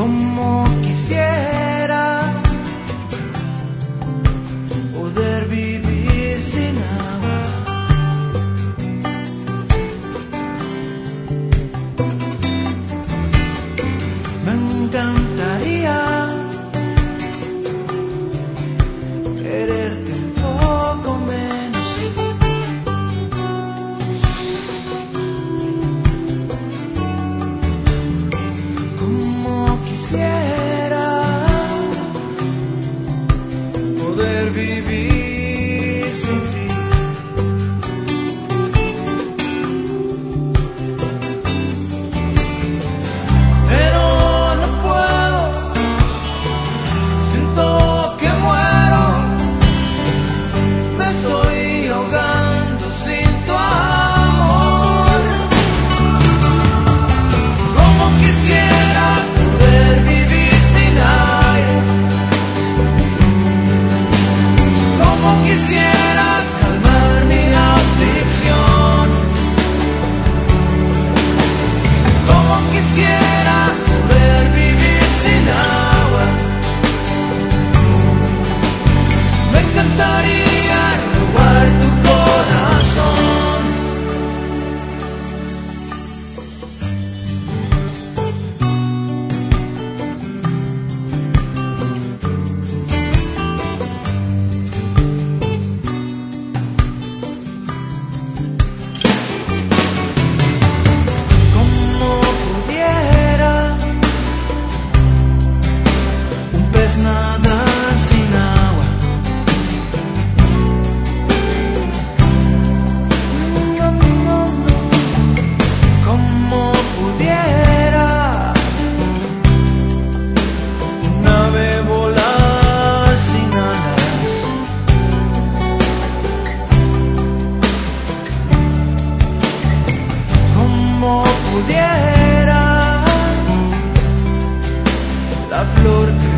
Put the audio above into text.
Como quisiera poder vivir sin agua. Me encantaría quererte un poco menos. Como quisiera poder vivir sin ti. Pero no puedo, siento que muero, me estoy ahogando sin tu amor. Como quisiera poder vivir sin aire, como quisiera calmar mi aflicción, como quisiera poder vivir sin agua. Me encantaría robar tu corazón. Como pudiera un pez nadar sin agua. No, no, no. Como pudiera un ave volar sin alas. Como pudiera la flor